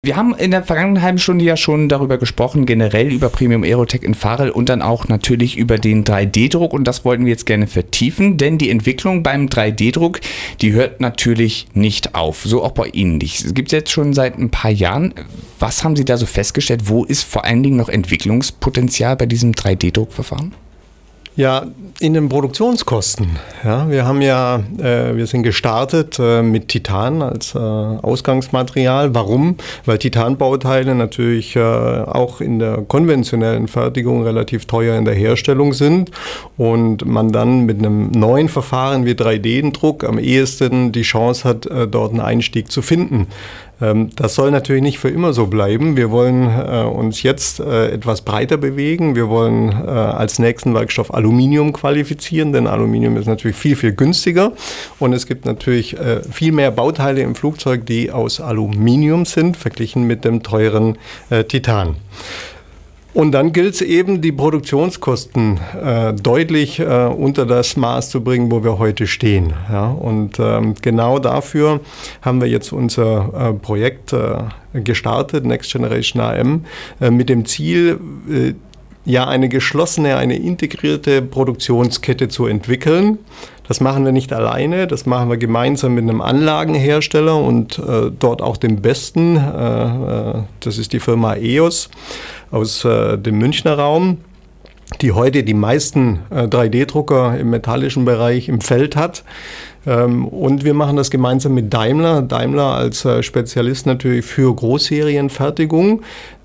Wir haben in der vergangenen halben Stunde ja schon darüber gesprochen, generell über Premium Aerotech in Varel und dann auch natürlich über den 3D-Druck, und das wollten wir jetzt gerne vertiefen, denn die Entwicklung beim 3D-Druck, die hört natürlich nicht auf, so auch bei Ihnen nicht. Es gibt es jetzt schon seit ein paar Jahren. Was haben Sie da so festgestellt? Wo ist vor allen Dingen noch Entwicklungspotenzial bei diesem 3D-Druckverfahren? Ja, in den Produktionskosten. Ja, wir sind gestartet mit Titan als Ausgangsmaterial. Warum? Weil Titanbauteile natürlich auch in der konventionellen Fertigung relativ teuer in der Herstellung sind und man dann mit einem neuen Verfahren wie 3D-Druck am ehesten die Chance hat, dort einen Einstieg zu finden. Das soll natürlich nicht für immer so bleiben. Wir wollen uns jetzt etwas breiter bewegen. Wir wollen als nächsten Werkstoff Aluminium qualifizieren, denn Aluminium ist natürlich viel, viel günstiger. Und es gibt natürlich viel mehr Bauteile im Flugzeug, die aus Aluminium sind, verglichen mit dem teuren Titan. Und dann gilt es eben, die Produktionskosten deutlich unter das Maß zu bringen, wo wir heute stehen. Ja, und genau dafür haben wir jetzt unser Projekt gestartet, Next Generation AM, mit dem Ziel, eine geschlossene, eine integrierte Produktionskette zu entwickeln. Das machen wir nicht alleine, das machen wir gemeinsam mit einem Anlagenhersteller und dort auch dem besten, das ist die Firma EOS aus dem Münchner Raum, die heute die meisten 3D-Drucker im metallischen Bereich im Feld hat. Und wir machen das gemeinsam mit Daimler. Daimler als Spezialist natürlich für Großserienfertigung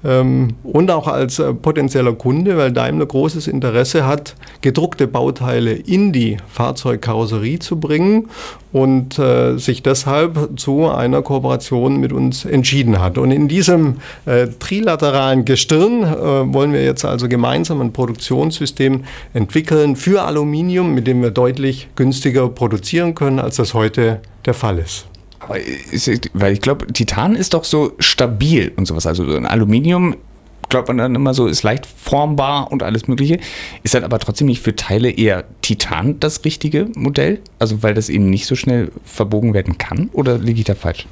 und auch als potenzieller Kunde, weil Daimler großes Interesse hat, gedruckte Bauteile in die Fahrzeugkarosserie zu bringen und sich deshalb zu einer Kooperation mit uns entschieden hat. Und in diesem trilateralen Gestirn wollen wir jetzt also gemeinsam ein Produktionssystem entwickeln für Aluminium, mit dem wir deutlich günstiger produzieren können, als das heute der Fall ist. Aber weil ich glaube, Titan ist doch so stabil und sowas. Also ein Aluminium, glaubt man dann immer so, ist leicht formbar und alles Mögliche. Ist dann aber trotzdem nicht für Teile eher Titan das richtige Modell? Also weil das eben nicht so schnell verbogen werden kann? Oder liege ich da falsch?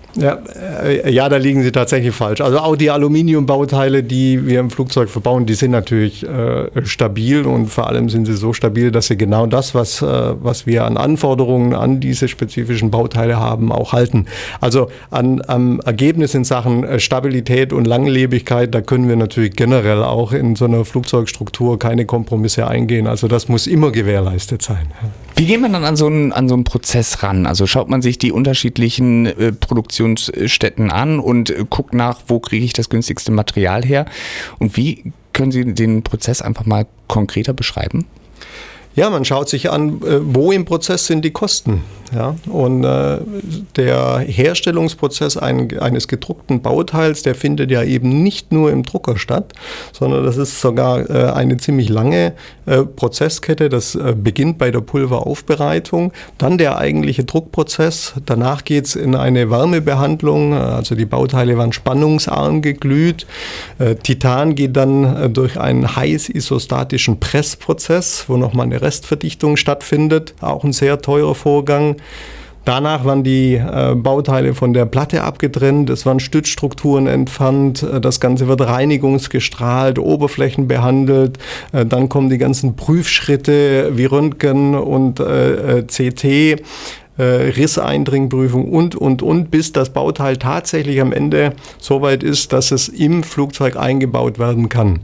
Ja, da liegen Sie tatsächlich falsch. Also auch die Aluminiumbauteile, die wir im Flugzeug verbauen, die sind natürlich stabil und vor allem sind sie so stabil, dass sie genau das, was wir an Anforderungen an diese spezifischen Bauteile haben, auch halten. Also am Ergebnis in Sachen Stabilität und Langlebigkeit, da können wir natürlich generell auch in so einer Flugzeugstruktur keine Kompromisse eingehen. Also das muss immer gewährleistet sein. Wie geht man dann an so einen Prozess ran? Also schaut man sich die unterschiedlichen Produktionsstätten an und guckt nach, wo kriege ich das günstigste Material her? Und wie können Sie den Prozess einfach mal konkreter beschreiben? Ja, man schaut sich an, wo im Prozess sind die Kosten. Ja? Und der Herstellungsprozess eines gedruckten Bauteils, der findet ja eben nicht nur im Drucker statt, sondern das ist sogar eine ziemlich lange Prozesskette. Das beginnt bei der Pulveraufbereitung, dann der eigentliche Druckprozess. Danach geht es in eine Wärmebehandlung, also die Bauteile werden spannungsarm geglüht. Titan geht dann durch einen heiß isostatischen Pressprozess, wo nochmal eine Restverdichtung stattfindet, auch ein sehr teurer Vorgang. Danach werden die Bauteile von der Platte abgetrennt, es werden Stützstrukturen entfernt, das Ganze wird reinigungsgestrahlt, Oberflächen behandelt, dann kommen die ganzen Prüfschritte wie Röntgen und CT, Risseindringprüfung und, bis das Bauteil tatsächlich am Ende so weit ist, dass es im Flugzeug eingebaut werden kann.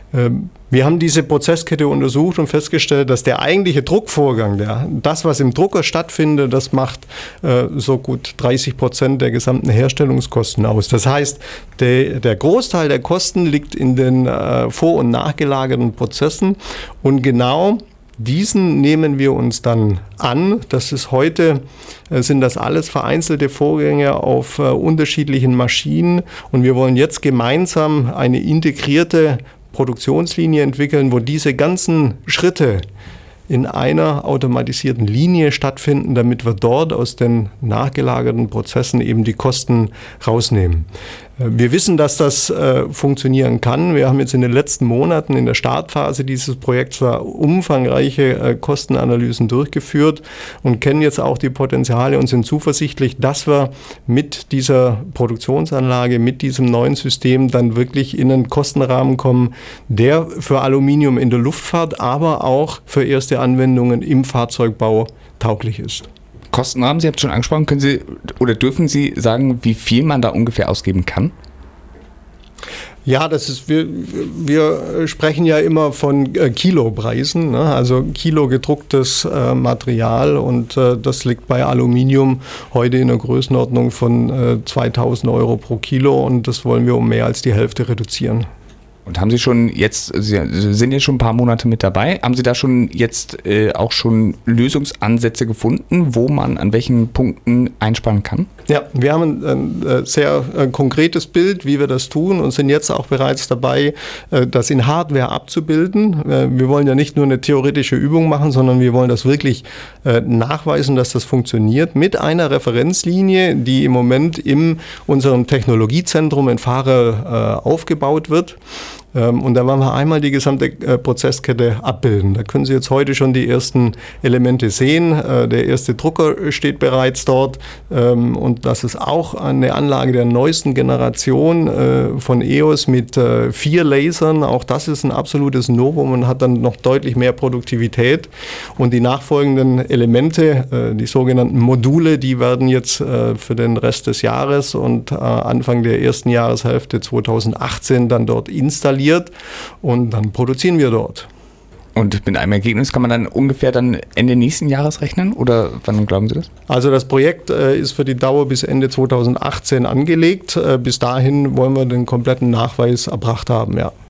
Wir haben diese Prozesskette untersucht und festgestellt, dass der eigentliche Druckvorgang, das, was im Drucker stattfindet, das macht so gut 30% der gesamten Herstellungskosten aus. Das heißt, der Großteil der Kosten liegt in den vor- und nachgelagerten Prozessen und genau diesen nehmen wir uns dann an. Das ist heute, sind das alles vereinzelte Vorgänge auf unterschiedlichen Maschinen und wir wollen jetzt gemeinsam eine integrierte Produktionslinie entwickeln, wo diese ganzen Schritte in einer automatisierten Linie stattfinden, damit wir dort aus den nachgelagerten Prozessen eben die Kosten rausnehmen. Wir wissen, dass das funktionieren kann. Wir haben jetzt in den letzten Monaten in der Startphase dieses Projekts umfangreiche Kostenanalysen durchgeführt und kennen jetzt auch die Potenziale und sind zuversichtlich, dass wir mit dieser Produktionsanlage, mit diesem neuen System dann wirklich in einen Kostenrahmen kommen, der für Aluminium in der Luftfahrt, aber auch für erste Anwendungen im Fahrzeugbau tauglich ist. Kostenrahmen, Sie haben es schon angesprochen, können Sie oder dürfen Sie sagen, wie viel man da ungefähr ausgeben kann? Ja, wir sprechen ja immer von Kilopreisen, ne? Also Kilo gedrucktes Material und das liegt bei Aluminium heute in der Größenordnung von 2.000 Euro pro Kilo und das wollen wir um mehr als die Hälfte reduzieren. Und haben Sie schon jetzt, Sie sind jetzt schon ein paar Monate mit dabei, haben Sie da schon jetzt auch schon Lösungsansätze gefunden, wo man an welchen Punkten einsparen kann? Ja, wir haben ein sehr konkretes Bild, wie wir das tun und sind jetzt auch bereits dabei, das in Hardware abzubilden. Wir wollen ja nicht nur eine theoretische Übung machen, sondern wir wollen das wirklich nachweisen, dass das funktioniert mit einer Referenzlinie, die im Moment in unserem Technologiezentrum in Varel aufgebaut wird. Und da wollen wir einmal die gesamte Prozesskette abbilden. Da können Sie jetzt heute schon die ersten Elemente sehen. Der erste Drucker steht bereits dort. Und das ist auch eine Anlage der neuesten Generation von EOS mit 4 Lasern. Auch das ist ein absolutes Novum und hat dann noch deutlich mehr Produktivität. Und die nachfolgenden Elemente, die sogenannten Module, die werden jetzt für den Rest des Jahres und Anfang der ersten Jahreshälfte 2018 dann dort installiert. Und dann produzieren wir dort. Und mit einem Ergebnis kann man dann ungefähr dann Ende nächsten Jahres rechnen? Oder wann glauben Sie das? Also das Projekt ist für die Dauer bis Ende 2018 angelegt. Bis dahin wollen wir den kompletten Nachweis erbracht haben, ja.